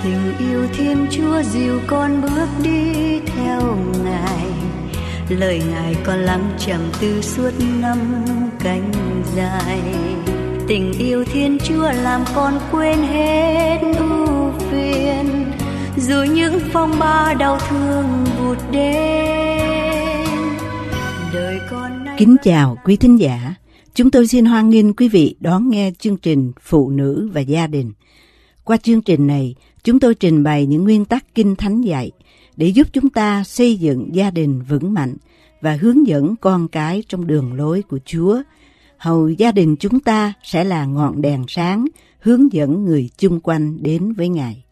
Tình yêu Thiên Chúa dìu con bước đi theo Ngài, lời Ngài con lắng chẳng từ suốt năm cánh dài. Tình yêu Thiên Chúa làm con quên hết ưu phiền, dù những phong ba đau thương vụt đến. Đời con nay... Kính chào quý thính giả, chúng tôi xin hoan nghênh quý vị đón nghe chương trình Phụ nữ và gia đình. Qua chương trình này, chúng tôi trình bày những nguyên tắc Kinh Thánh dạy để giúp chúng ta xây dựng gia đình vững mạnh và hướng dẫn con cái trong đường lối của Chúa. Hầu gia đình chúng ta sẽ là ngọn đèn sáng hướng dẫn người chung quanh đến với Ngài.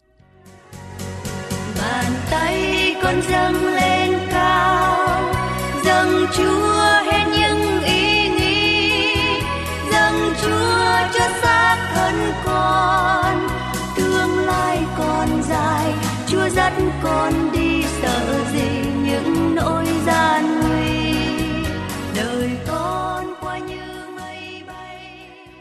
Bàn tay con dâng lên cao, dâng Chúa hết những ý nghĩ, dâng Chúa cho xác thân con. Tương lai còn dài, Chúa dắt con đi, sợ gì những nỗi gian nguy. Đời con qua như mây bay.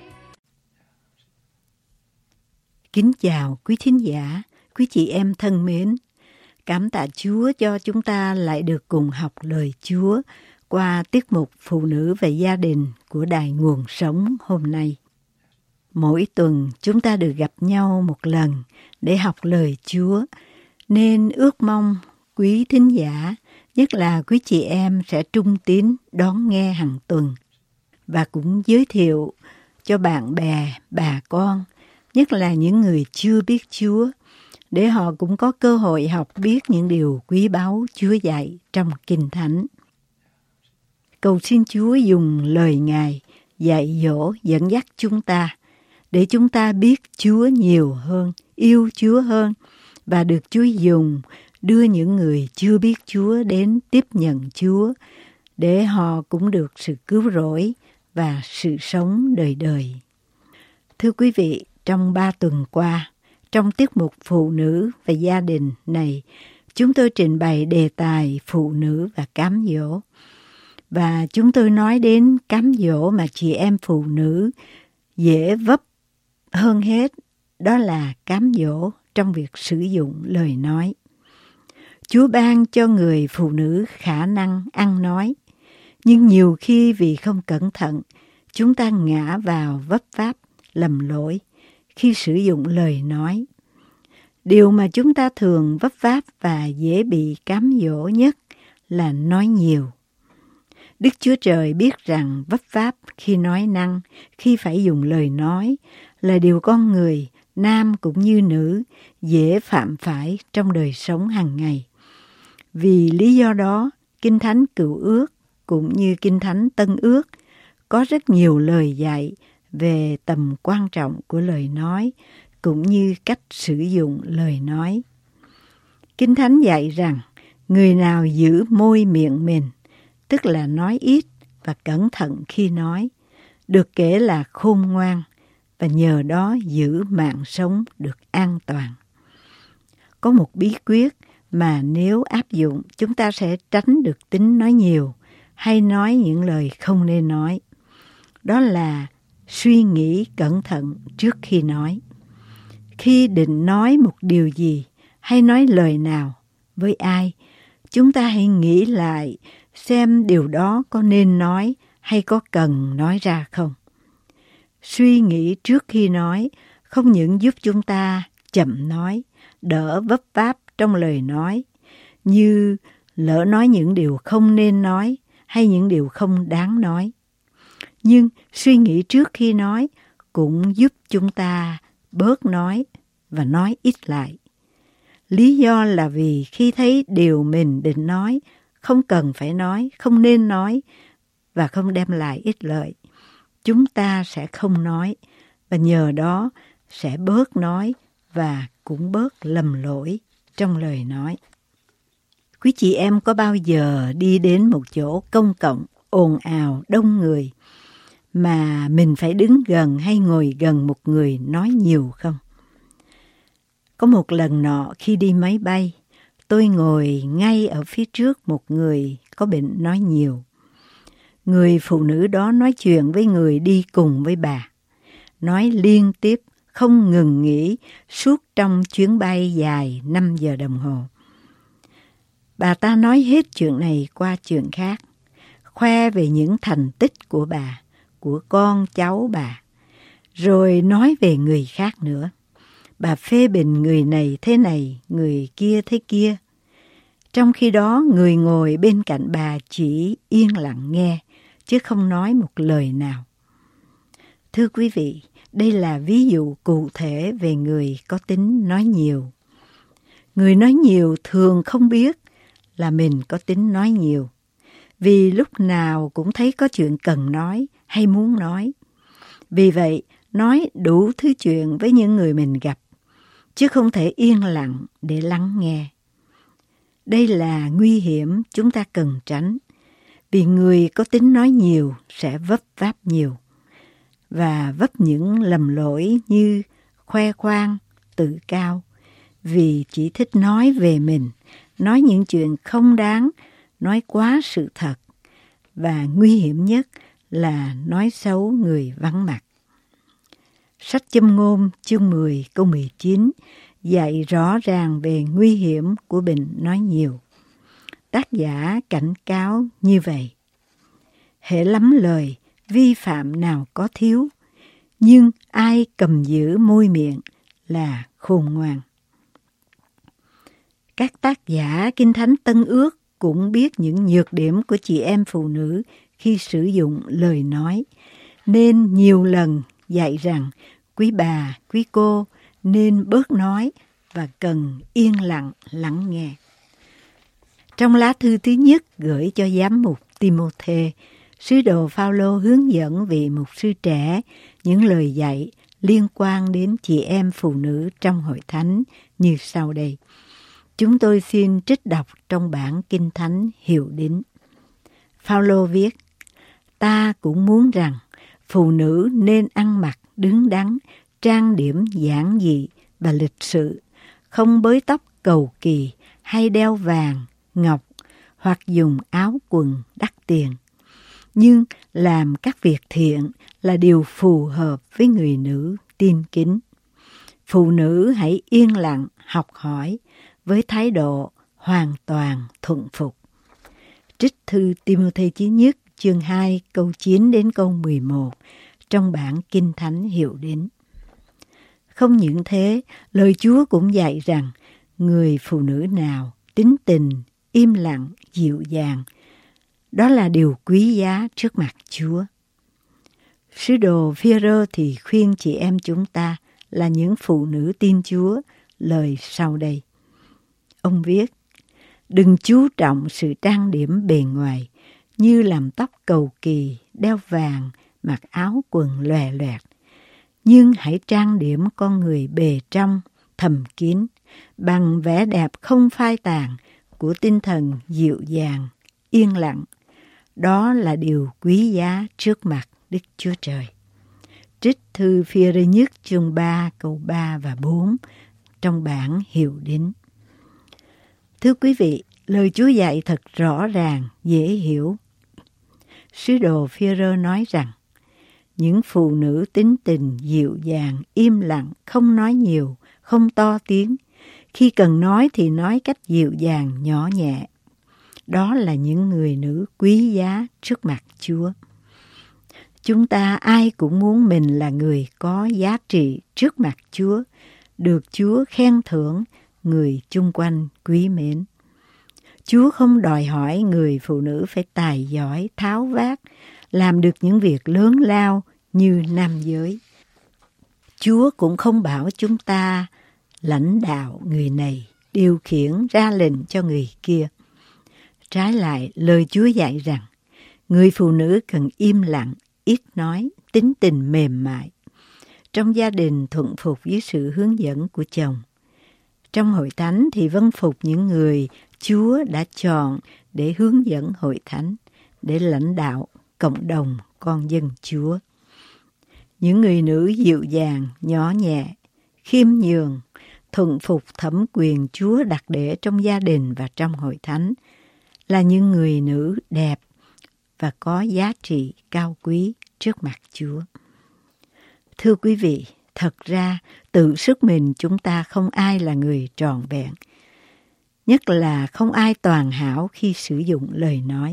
Kính chào quý thính giả, quý chị em thân mến. Cảm tạ Chúa cho chúng ta lại được cùng học lời Chúa qua tiết mục Phụ nữ và gia đình của Đài Nguồn Sống hôm nay. Mỗi tuần chúng ta được gặp nhau một lần để học lời Chúa, nên ước mong quý thính giả, nhất là quý chị em sẽ trung tín đón nghe hàng tuần và cũng giới thiệu cho bạn bè, bà con, nhất là những người chưa biết Chúa, để họ cũng có cơ hội học biết những điều quý báu Chúa dạy trong Kinh Thánh. Cầu xin Chúa dùng lời Ngài dạy dỗ dẫn dắt chúng ta, để chúng ta biết Chúa nhiều hơn, yêu Chúa hơn, và được Chúa dùng đưa những người chưa biết Chúa đến tiếp nhận Chúa, để họ cũng được sự cứu rỗi và sự sống đời đời. Thưa quý vị, trong 3 tuần qua, trong tiết mục Phụ nữ và gia đình này, chúng tôi trình bày đề tài phụ nữ và cám dỗ. Và chúng tôi nói đến cám dỗ mà chị em phụ nữ dễ vấp hơn hết, đó là cám dỗ trong việc sử dụng lời nói. Chúa ban cho người phụ nữ khả năng ăn nói, nhưng nhiều khi vì không cẩn thận, chúng ta ngã vào vấp váp, lầm lỗi khi sử dụng lời nói. Điều mà chúng ta thường vấp váp và dễ bị cám dỗ nhất là nói nhiều. Đức Chúa Trời biết rằng vấp váp khi nói năng, khi phải dùng lời nói là điều con người, nam cũng như nữ, dễ phạm phải trong đời sống hàng ngày. Vì lý do đó, Kinh Thánh Cựu Ước cũng như Kinh Thánh Tân Ước có rất nhiều lời dạy về tầm quan trọng của lời nói, cũng như cách sử dụng lời nói. Kinh Thánh dạy rằng, người nào giữ môi miệng mình, tức là nói ít và cẩn thận khi nói, được kể là khôn ngoan, và nhờ đó giữ mạng sống được an toàn. Có một bí quyết mà nếu áp dụng, chúng ta sẽ tránh được tính nói nhiều hay nói những lời không nên nói. Đó là suy nghĩ cẩn thận trước khi nói. Khi định nói một điều gì hay nói lời nào với ai, chúng ta hãy nghĩ lại xem điều đó có nên nói hay có cần nói ra không. Suy nghĩ trước khi nói không những giúp chúng ta chậm nói, đỡ vấp váp trong lời nói, như lỡ nói những điều không nên nói hay những điều không đáng nói. Nhưng suy nghĩ trước khi nói cũng giúp chúng ta bớt nói và nói ít lại. Lý do là vì khi thấy điều mình định nói không cần phải nói, không nên nói và không đem lại ích lợi, chúng ta sẽ không nói, và nhờ đó sẽ bớt nói và cũng bớt lầm lỗi trong lời nói. Quý chị em có bao giờ đi đến một chỗ công cộng ồn ào đông người mà mình phải đứng gần hay ngồi gần một người nói nhiều không? Có một lần nọ khi đi máy bay, tôi ngồi ngay ở phía trước một người có bệnh nói nhiều. Người phụ nữ đó nói chuyện với người đi cùng với bà, nói liên tiếp không ngừng nghỉ suốt trong chuyến bay dài 5 giờ đồng hồ. Bà ta nói hết chuyện này qua chuyện khác, khoe về những thành tích của bà, của con cháu bà, rồi nói về người khác nữa. Bà phê bình người này thế này, người kia thế kia. Trong khi đó, người ngồi bên cạnh bà chỉ yên lặng nghe, chứ không nói một lời nào. Thưa quý vị, đây là ví dụ cụ thể về người có tính nói nhiều. Người nói nhiều thường không biết là mình có tính nói nhiều, vì lúc nào cũng thấy có chuyện cần nói hay muốn nói. Vì vậy, nói đủ thứ chuyện với những người mình gặp, chứ không thể yên lặng để lắng nghe. Đây là nguy hiểm chúng ta cần tránh, vì người có tính nói nhiều sẽ vấp váp nhiều, và vấp những lầm lỗi như khoe khoang, tự cao, vì chỉ thích nói về mình, nói những chuyện không đáng, nói quá sự thật, và nguy hiểm nhất là nói xấu người vắng mặt. Sách Châm ngôn chương 10 câu 19 dạy rõ ràng về nguy hiểm của bệnh nói nhiều. Tác giả cảnh cáo như vậy: hễ lắm lời, vi phạm nào có thiếu, nhưng ai cầm giữ môi miệng là khôn ngoan. Các tác giả Kinh Thánh Tân Ước cũng biết những nhược điểm của chị em phụ nữ khi sử dụng lời nói, nên nhiều lần dạy rằng quý bà, quý cô nên bớt nói và cần yên lặng lắng nghe. Trong lá thư thứ nhất gửi cho giám mục Timôthê, sứ đồ Phao-lô hướng dẫn vị mục sư trẻ những lời dạy liên quan đến chị em phụ nữ trong hội thánh như sau đây. Chúng tôi xin trích đọc trong bản Kinh Thánh Hiệu Đính. Phao-lô viết: ta cũng muốn rằng phụ nữ nên ăn mặc đứng đắn, trang điểm giản dị và lịch sự, không bới tóc cầu kỳ hay đeo vàng, ngọc hoặc dùng áo quần đắt tiền. Nhưng làm các việc thiện là điều phù hợp với người nữ tin kính. Phụ nữ hãy yên lặng học hỏi với thái độ hoàn toàn thuận phục. Trích thư Timôthê chí nhất chương 2 câu 9 đến câu 11 trong bản Kinh Thánh Hiệu Đính. Không những thế, lời Chúa cũng dạy rằng người phụ nữ nào tín tình, im lặng, dịu dàng, đó là điều quý giá trước mặt Chúa. Sứ đồ Phi-e-rơ thì khuyên chị em chúng ta là những phụ nữ tin Chúa lời sau đây. Ông viết: đừng chú trọng sự trang điểm bề ngoài như làm tóc cầu kỳ, đeo vàng, mặc áo quần lòe loẹt, nhưng hãy trang điểm con người bề trong, thầm kín, bằng vẻ đẹp không phai tàn của tinh thần dịu dàng, yên lặng. Đó là điều quý giá trước mặt Đức Chúa Trời. Trích thư Phi-e-rơ nhất chương 3 câu 3 và 4 trong bản Hiệu Đính. Thưa quý vị, lời Chúa dạy thật rõ ràng, dễ hiểu. Sứ đồ Phi-e-rơ nói rằng những phụ nữ tín tình, dịu dàng, im lặng, không nói nhiều, không to tiếng. Khi cần nói thì nói cách dịu dàng, nhỏ nhẹ. Đó là những người nữ quý giá trước mặt Chúa. Chúng ta ai cũng muốn mình là người có giá trị trước mặt Chúa, được Chúa khen thưởng, người chung quanh quý mến. Chúa không đòi hỏi người phụ nữ phải tài giỏi, tháo vát, làm được những việc lớn lao như nam giới. Chúa cũng không bảo chúng ta lãnh đạo người này, điều khiển ra lệnh cho người kia. Trái lại, lời Chúa dạy rằng người phụ nữ cần im lặng, ít nói, tính tình mềm mại. Trong gia đình thuận phục với sự hướng dẫn của chồng. Trong hội thánh thì vâng phục những người Chúa đã chọn để hướng dẫn hội thánh, để lãnh đạo cộng đồng con dân Chúa. Những người nữ dịu dàng, nhỏ nhẹ, khiêm nhường, thuận phục thẩm quyền Chúa đặt để trong gia đình và trong hội thánh là những người nữ đẹp và có giá trị cao quý trước mặt Chúa. Thưa quý vị, thật ra tự sức mình chúng ta không ai là người trọn vẹn. Nhất là không ai toàn hảo khi sử dụng lời nói.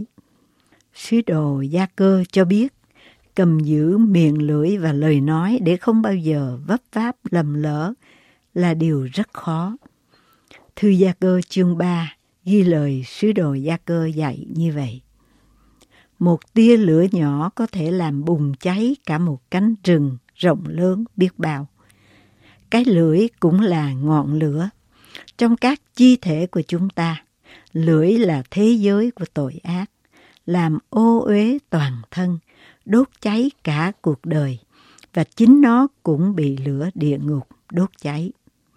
Sứ đồ Gia-cơ cho biết, cầm giữ miệng lưỡi và lời nói để không bao giờ vấp váp lầm lỡ là điều rất khó. Thư Gia-cơ chương 3 ghi lời sứ đồ Gia-cơ dạy như vậy. Một tia lửa nhỏ có thể làm bùng cháy cả một cánh rừng rộng lớn biết bao. Cái lưỡi cũng là ngọn lửa. Trong các chi thể của chúng ta, lưỡi là thế giới của tội ác, làm ô uế toàn thân, đốt cháy cả cuộc đời, và chính nó cũng bị lửa địa ngục đốt cháy.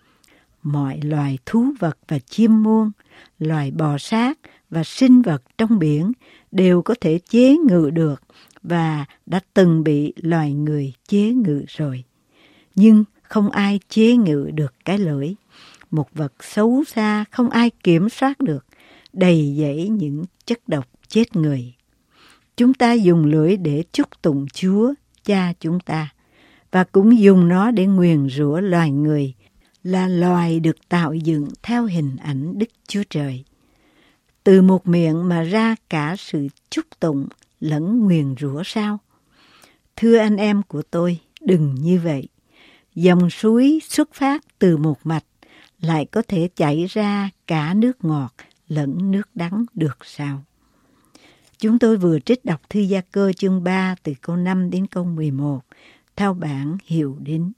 Mọi loài thú vật và chim muông, loài bò sát và sinh vật trong biển đều có thể chế ngự được và đã từng bị loài người chế ngự rồi. Nhưng không ai chế ngự được cái lưỡi, một vật xấu xa không ai kiểm soát được, đầy dẫy những chất độc chết người. Chúng ta dùng lưỡi để chúc tụng Chúa, Cha chúng ta, và cũng dùng nó để nguyền rủa loài người, là loài được tạo dựng theo hình ảnh Đức Chúa Trời. Từ một miệng mà ra cả sự chúc tụng lẫn nguyền rủa sao? Thưa anh em của tôi, đừng như vậy. Dòng suối xuất phát từ một mạch lại có thể chảy ra cả nước ngọt lẫn nước đắng được sao? Chúng tôi vừa trích đọc Thư Gia-cơ chương 3 từ câu 5 đến câu 11 theo bản Hiệu Đính.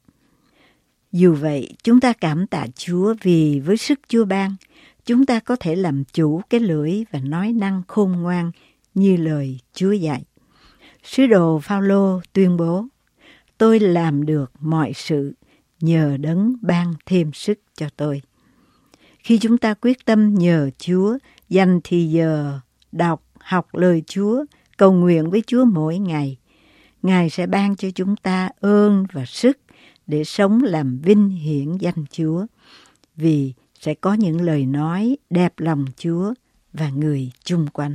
Dù vậy, chúng ta cảm tạ Chúa vì với sức Chúa ban, chúng ta có thể làm chủ cái lưỡi và nói năng khôn ngoan như lời Chúa dạy. Sứ đồ Phao-lô tuyên bố, tôi làm được mọi sự nhờ Đấng ban thêm sức cho tôi. Khi chúng ta quyết tâm nhờ Chúa, dành thì giờ đọc, học lời Chúa, cầu nguyện với Chúa mỗi ngày, Ngài sẽ ban cho chúng ta ơn và sức để sống làm vinh hiển danh Chúa, vì sẽ có những lời nói đẹp lòng Chúa và người chung quanh.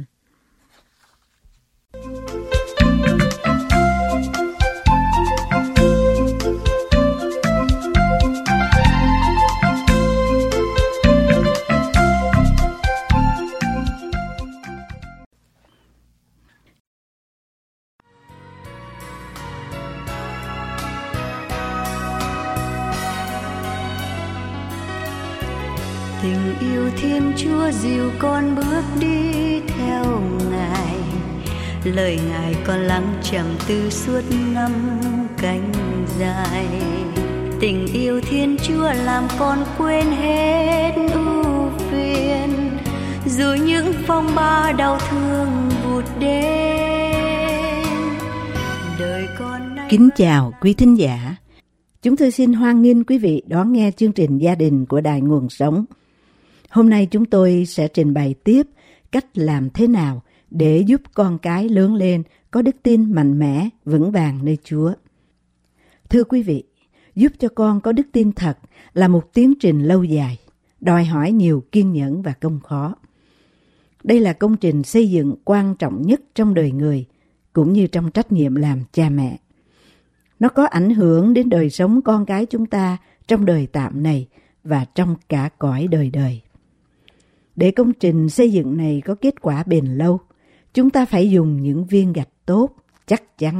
Tình yêu Thiên Chúa dìu con bước đi theo Ngài, lời Ngài con lắng chẳng từ suốt năm cánh dài. Tình yêu Thiên Chúa làm con quên hết ưu phiền, dù những phong ba đau thương vụt đến. Đời con nay Kính chào quý thính giả. Chúng tôi xin hoan nghênh quý vị đón nghe chương trình Gia đình của Đài Nguồn Sống. Hôm nay chúng tôi sẽ trình bày tiếp cách làm thế nào để giúp con cái lớn lên có đức tin mạnh mẽ, vững vàng nơi Chúa. Thưa quý vị, giúp cho con có đức tin thật là một tiến trình lâu dài, đòi hỏi nhiều kiên nhẫn và công khó. Đây là công trình xây dựng quan trọng nhất trong đời người, cũng như trong trách nhiệm làm cha mẹ. Nó có ảnh hưởng đến đời sống con cái chúng ta trong đời tạm này và trong cả cõi đời đời. Để công trình xây dựng này có kết quả bền lâu, chúng ta phải dùng những viên gạch tốt, chắc chắn.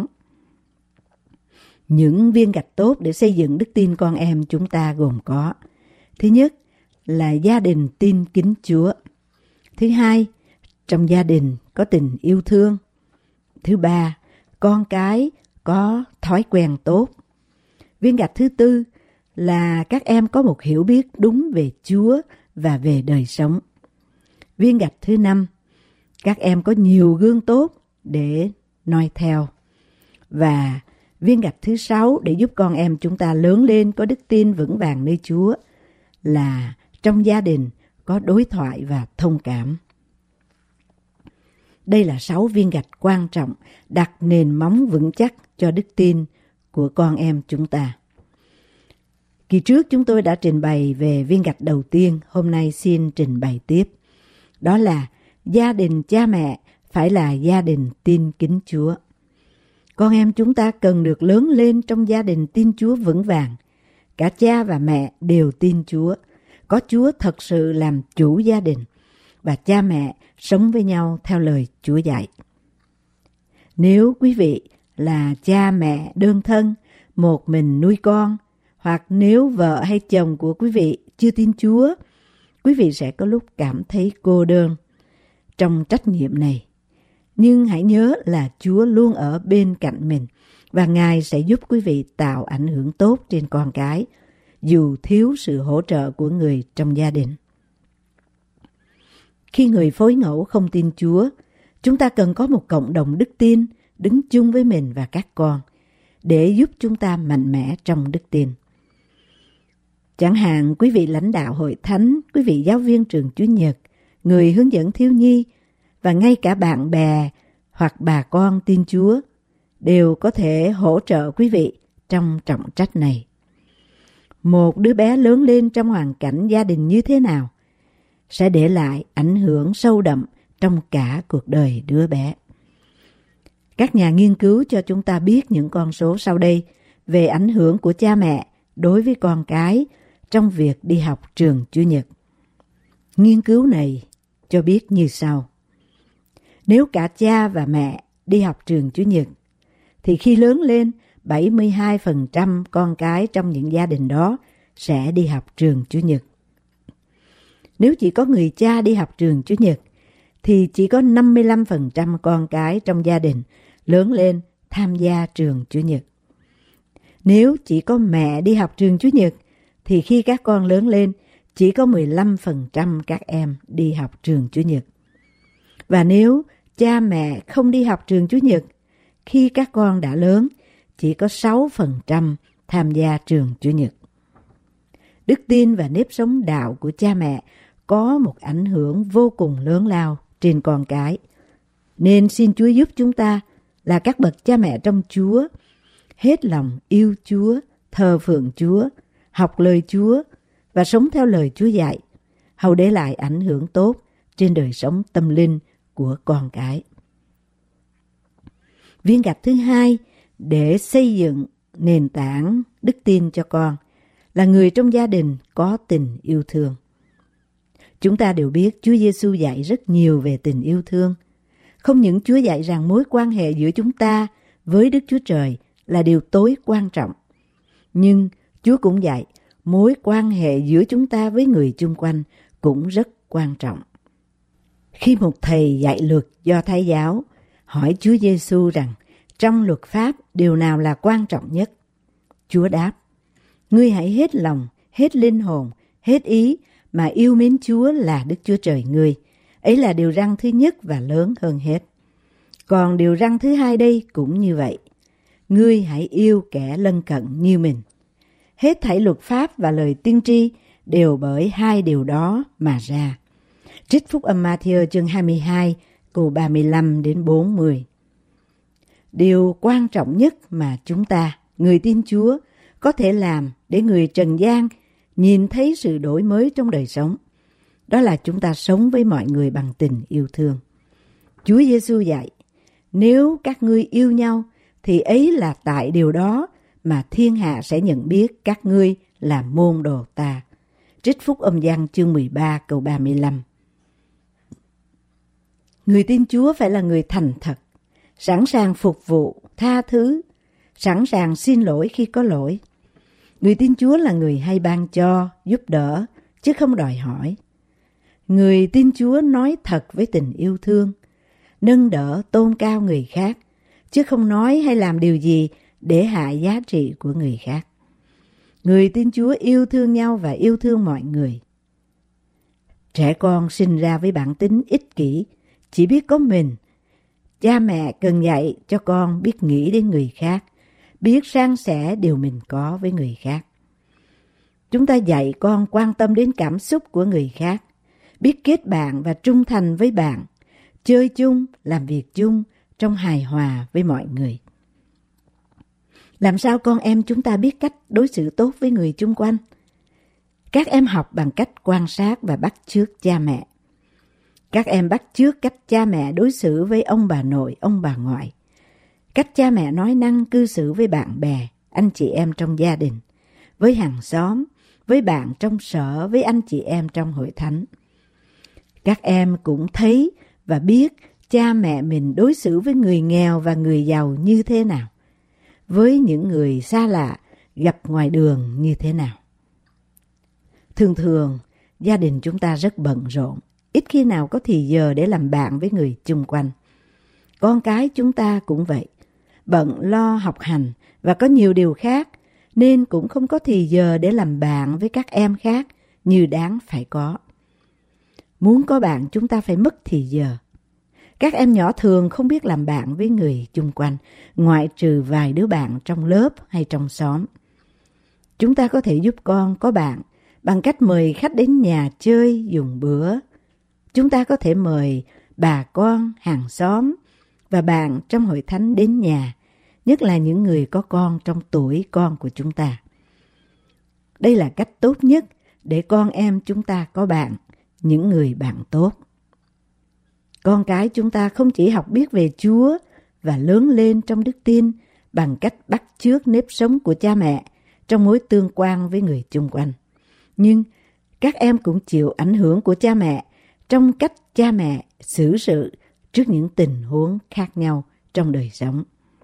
Những viên gạch tốt để xây dựng đức tin con em chúng ta gồm có: thứ nhất là gia đình tin kính Chúa. Thứ hai, trong gia đình có tình yêu thương. Thứ ba, con cái có thói quen tốt. Viên gạch thứ tư là các em có một hiểu biết đúng về Chúa và về đời sống. Viên gạch thứ năm, các em có nhiều gương tốt để noi theo. Và viên gạch thứ sáu để giúp con em chúng ta lớn lên có đức tin vững vàng nơi Chúa là trong gia đình có đối thoại và thông cảm. Đây là 6 viên gạch quan trọng đặt nền móng vững chắc cho đức tin của con em chúng ta. Kỳ trước chúng tôi đã trình bày về viên gạch đầu tiên, hôm nay xin trình bày tiếp. Đó là gia đình cha mẹ phải là gia đình tin kính Chúa. Con em chúng ta cần được lớn lên trong gia đình tin Chúa vững vàng, cả cha và mẹ đều tin Chúa, có Chúa thật sự làm chủ gia đình, và cha mẹ sống với nhau theo lời Chúa dạy. Nếu quý vị là cha mẹ đơn thân, một mình nuôi con, hoặc nếu vợ hay chồng của quý vị chưa tin Chúa, quý vị sẽ có lúc cảm thấy cô đơn trong trách nhiệm này. Nhưng hãy nhớ là Chúa luôn ở bên cạnh mình, và Ngài sẽ giúp quý vị tạo ảnh hưởng tốt trên con cái, dù thiếu sự hỗ trợ của người trong gia đình. Khi người phối ngẫu không tin Chúa, chúng ta cần có một cộng đồng đức tin đứng chung với mình và các con để giúp chúng ta mạnh mẽ trong đức tin. Chẳng hạn quý vị lãnh đạo hội thánh, quý vị giáo viên trường Chủ nhật, người hướng dẫn thiếu nhi và ngay cả bạn bè hoặc bà con tin Chúa đều có thể hỗ trợ quý vị trong trọng trách này. Một đứa bé lớn lên trong hoàn cảnh gia đình như thế nào sẽ để lại ảnh hưởng sâu đậm trong cả cuộc đời đứa bé. Các nhà nghiên cứu cho chúng ta biết những con số sau đây về ảnh hưởng của cha mẹ đối với con cái trong việc đi học trường Chủ nhật. Nghiên cứu này cho biết như sau. Nếu cả cha và mẹ đi học trường Chủ nhật, thì khi lớn lên, 72% con cái trong những gia đình đó sẽ đi học trường Chủ nhật. Nếu chỉ có người cha đi học trường Chủ nhật, thì chỉ có 55% con cái trong gia đình lớn lên tham gia trường Chủ nhật. Nếu chỉ có mẹ đi học trường Chủ nhật, thì khi các con lớn lên, chỉ có 15% các em đi học trường Chủ nhật. Và nếu cha mẹ không đi học trường Chủ nhật, khi các con đã lớn, chỉ có 6% tham gia trường Chủ nhật. Đức tin và nếp sống đạo của cha mẹ có một ảnh hưởng vô cùng lớn lao trên con cái. Nên xin Chúa giúp chúng ta là các bậc cha mẹ trong Chúa, hết lòng yêu Chúa, thờ phượng Chúa, học lời Chúa và sống theo lời Chúa dạy, hầu để lại ảnh hưởng tốt trên đời sống tâm linh của con cái. Viên gạch thứ hai để xây dựng nền tảng đức tin cho con là người trong gia đình có tình yêu thương. Chúng ta đều biết Chúa Giêsu dạy rất nhiều về tình yêu thương. Không những Chúa dạy rằng mối quan hệ giữa chúng ta với Đức Chúa Trời là điều tối quan trọng, nhưng Chúa cũng dạy mối quan hệ giữa chúng ta với người chung quanh cũng rất quan trọng. Khi một thầy dạy luật Do Thái giáo hỏi Chúa Giêsu rằng trong luật pháp điều nào là quan trọng nhất, Chúa đáp: ngươi hãy hết lòng, hết linh hồn, hết ý mà yêu mến Chúa là Đức Chúa Trời ngươi. Ấy là điều răn thứ nhất và lớn hơn hết. Còn điều răn thứ hai đây cũng như vậy: ngươi hãy yêu kẻ lân cận như mình. Hết thảy luật pháp và lời tiên tri đều bởi hai điều đó mà ra. Trích Phúc Âm Ma-thi-ơ chương 22 câu 35 đến 40. Điều quan trọng nhất mà chúng ta, người tin Chúa, có thể làm để người trần gian nhìn thấy sự đổi mới trong đời sống, đó là chúng ta sống với mọi người bằng tình yêu thương. Chúa Giêsu dạy: nếu các ngươi yêu nhau thì ấy là tại điều đó mà thiên hạ sẽ nhận biết các ngươi là môn đồ ta. Trích Phúc Âm Giăng chương 13 câu 35. Người tin Chúa phải là người thành thật, sẵn sàng phục vụ, tha thứ, sẵn sàng xin lỗi khi có lỗi. Người tin Chúa là người hay ban cho, giúp đỡ, chứ không đòi hỏi. Người tin Chúa nói thật với tình yêu thương, nâng đỡ, tôn cao người khác, chứ không nói hay làm điều gì để hạ giá trị của người khác. Người tin Chúa yêu thương nhau và yêu thương mọi người. Trẻ con sinh ra với bản tính ích kỷ, chỉ biết có mình. Cha mẹ cần dạy cho con biết nghĩ đến người khác, biết san sẻ điều mình có với người khác. Chúng ta dạy con quan tâm đến cảm xúc của người khác, biết kết bạn và trung thành với bạn, chơi chung, làm việc chung trong hài hòa với mọi người. Làm sao con em chúng ta biết cách đối xử tốt với người chung quanh? Các em học bằng cách quan sát và bắt chước cha mẹ. Các em bắt chước cách cha mẹ đối xử với ông bà nội, ông bà ngoại, cách cha mẹ nói năng cư xử với bạn bè, anh chị em trong gia đình, với hàng xóm, với bạn trong sở, với anh chị em trong hội thánh. Các em cũng thấy và biết cha mẹ mình đối xử với người nghèo và người giàu như thế nào, với những người xa lạ gặp ngoài đường như thế nào. Thường thường, gia đình chúng ta rất bận rộn, ít khi nào có thì giờ để làm bạn với người chung quanh. Con cái chúng ta cũng vậy, bận lo học hành và có nhiều điều khác, nên cũng không có thì giờ để làm bạn với các em khác như đáng phải có. Muốn có bạn chúng ta phải mất thì giờ. Các em nhỏ thường không biết làm bạn với người chung quanh, ngoại trừ vài đứa bạn trong lớp hay trong xóm. Chúng ta có thể giúp con có bạn bằng cách mời khách đến nhà chơi dùng bữa. Chúng ta có thể mời bà con, hàng xóm và bạn trong hội thánh đến nhà, nhất là những người có con trong tuổi con của chúng ta. Đây là cách tốt nhất để con em chúng ta có bạn, những người bạn tốt. Con cái chúng ta không chỉ học biết về Chúa và lớn lên trong đức tin bằng cách bắt chước nếp sống của cha mẹ trong mối tương quan với người chung quanh, nhưng các em cũng chịu ảnh hưởng của cha mẹ trong cách cha mẹ xử sự trước những tình huống khác nhau trong đời sống.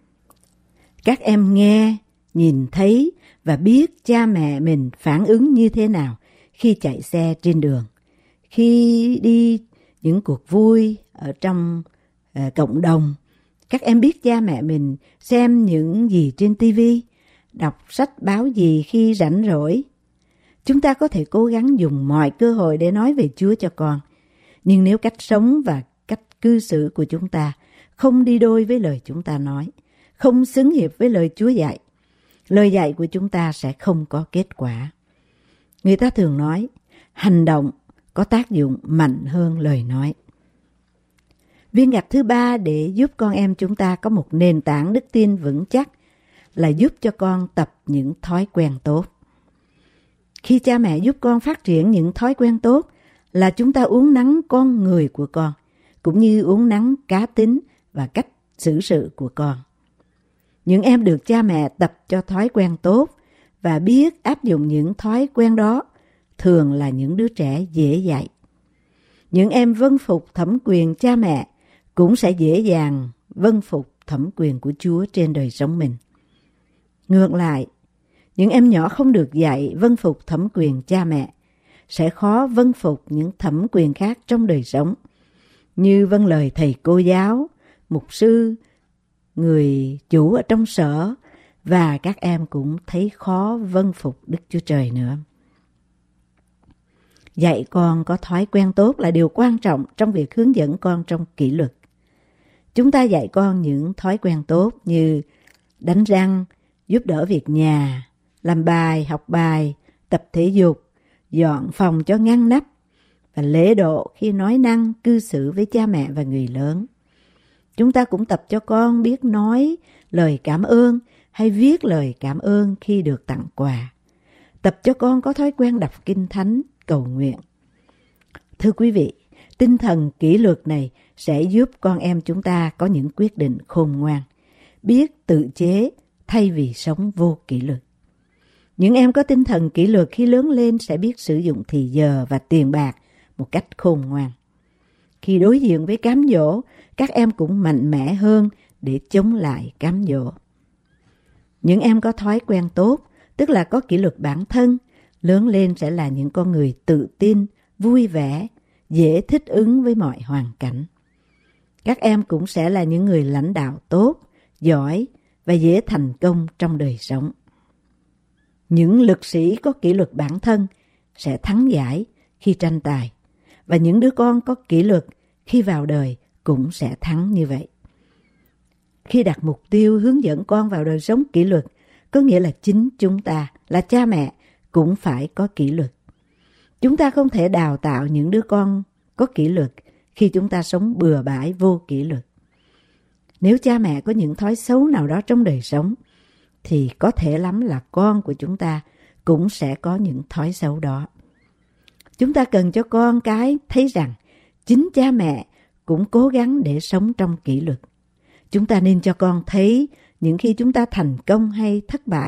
Các em nghe, nhìn thấy và biết cha mẹ mình phản ứng như thế nào khi chạy xe trên đường, khi đi những cuộc vui ở trong cộng đồng. Các em biết cha mẹ mình xem những gì trên TV, đọc sách báo gì khi rảnh rỗi. Chúng ta có thể cố gắng dùng mọi cơ hội để nói về Chúa cho con, nhưng nếu cách sống và cách cư xử của chúng ta không đi đôi với lời chúng ta nói, không xứng hiệp với lời Chúa dạy, lời dạy của chúng ta sẽ không có kết quả. Người ta thường nói, hành động có tác dụng mạnh hơn lời nói. Viên gạch thứ ba để giúp con em chúng ta có một nền tảng đức tin vững chắc là giúp cho con tập những thói quen tốt. Khi cha mẹ giúp con phát triển những thói quen tốt là chúng ta uốn nắn con người của con, cũng như uốn nắn cá tính và cách xử sự của con. Những em được cha mẹ tập cho thói quen tốt và biết áp dụng những thói quen đó thường là những đứa trẻ dễ dạy. Những em vâng phục thẩm quyền cha mẹ cũng sẽ dễ dàng vâng phục thẩm quyền của Chúa trên đời sống mình. Ngược lại, những em nhỏ không được dạy vâng phục thẩm quyền cha mẹ sẽ khó vâng phục những thẩm quyền khác trong đời sống, như vâng lời thầy cô giáo, mục sư, người chủ ở trong sở, và các em cũng thấy khó vâng phục Đức Chúa Trời nữa. Dạy con có thói quen tốt là điều quan trọng trong việc hướng dẫn con trong kỷ luật. Chúng ta dạy con những thói quen tốt như đánh răng, giúp đỡ việc nhà, làm bài, học bài, tập thể dục, dọn phòng cho ngăn nắp và lễ độ khi nói năng, cư xử với cha mẹ và người lớn. Chúng ta cũng tập cho con biết nói lời cảm ơn hay viết lời cảm ơn khi được tặng quà. Tập cho con có thói quen đọc kinh thánh, cầu nguyện. Thưa quý vị, tinh thần kỷ luật này sẽ giúp con em chúng ta có những quyết định khôn ngoan, biết tự chế thay vì sống vô kỷ luật. Những em có tinh thần kỷ luật khi lớn lên sẽ biết sử dụng thì giờ và tiền bạc một cách khôn ngoan. Khi đối diện với cám dỗ, các em cũng mạnh mẽ hơn để chống lại cám dỗ. Những em có thói quen tốt, tức là có kỷ luật bản thân, lớn lên sẽ là những con người tự tin, vui vẻ, dễ thích ứng với mọi hoàn cảnh. Các em cũng sẽ là những người lãnh đạo tốt, giỏi và dễ thành công trong đời sống. Những lực sĩ có kỷ luật bản thân sẽ thắng giải khi tranh tài, và những đứa con có kỷ luật khi vào đời cũng sẽ thắng như vậy. Khi đặt mục tiêu hướng dẫn con vào đời sống kỷ luật, có nghĩa là chính chúng ta là cha mẹ cũng phải có kỷ luật. Chúng ta không thể đào tạo những đứa con có kỷ luật khi chúng ta sống bừa bãi vô kỷ luật. Nếu cha mẹ có những thói xấu nào đó trong đời sống, thì có thể lắm là con của chúng ta cũng sẽ có những thói xấu đó. Chúng ta cần cho con cái thấy rằng chính cha mẹ cũng cố gắng để sống trong kỷ luật. Chúng ta nên cho con thấy những khi chúng ta thành công hay thất bại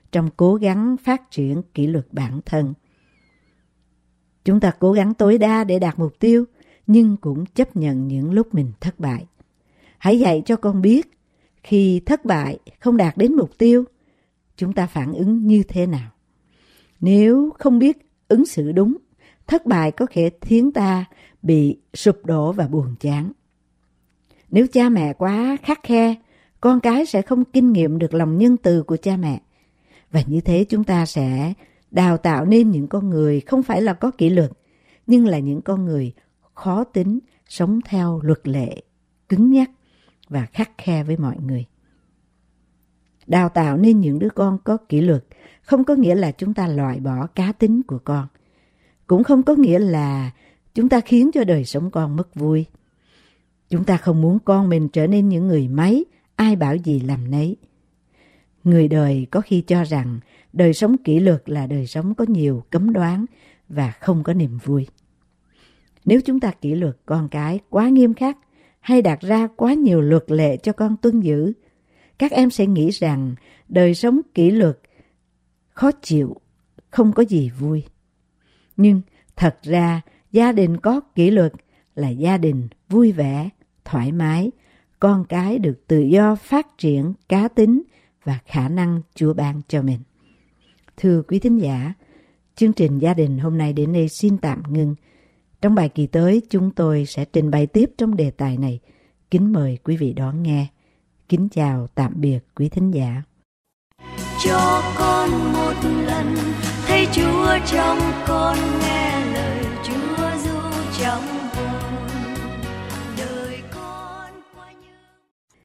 trong cố gắng phát triển kỷ luật bản thân. Chúng ta cố gắng tối đa để đạt mục tiêu, nhưng cũng chấp nhận những lúc mình thất bại. Hãy dạy cho con biết, khi thất bại không đạt đến mục tiêu, chúng ta phản ứng như thế nào. Nếu không biết ứng xử đúng, thất bại có thể khiến ta bị sụp đổ và buồn chán. Nếu cha mẹ quá khắt khe, con cái sẽ không kinh nghiệm được lòng nhân từ của cha mẹ. Và như thế chúng ta sẽ đào tạo nên những con người không phải là có kỷ luật, nhưng là những con người khó tính, sống theo luật lệ, cứng nhắc và khắt khe với mọi người. Đào tạo nên những đứa con có kỷ luật không có nghĩa là chúng ta loại bỏ cá tính của con. Cũng không có nghĩa là chúng ta khiến cho đời sống con mất vui. Chúng ta không muốn con mình trở nên những người máy, ai bảo gì làm nấy. Người đời có khi cho rằng đời sống kỷ luật là đời sống có nhiều cấm đoán và không có niềm vui. Nếu chúng ta kỷ luật con cái quá nghiêm khắc hay đặt ra quá nhiều luật lệ cho con tuân giữ, các em sẽ nghĩ rằng đời sống kỷ luật khó chịu, không có gì vui. Nhưng thật ra gia đình có kỷ luật là gia đình vui vẻ, thoải mái, con cái được tự do phát triển cá tính và khả năng Chúa ban cho mình. Thưa quý thính giả, chương trình gia đình hôm nay đến đây xin tạm ngưng. Trong bài kỳ tới chúng tôi sẽ trình bày tiếp trong đề tài này. Kính mời quý vị đón nghe. Kính chào tạm biệt quý thính giả. Cho con một lần thấy Chúa trong con, nghe lời Chúa ru trong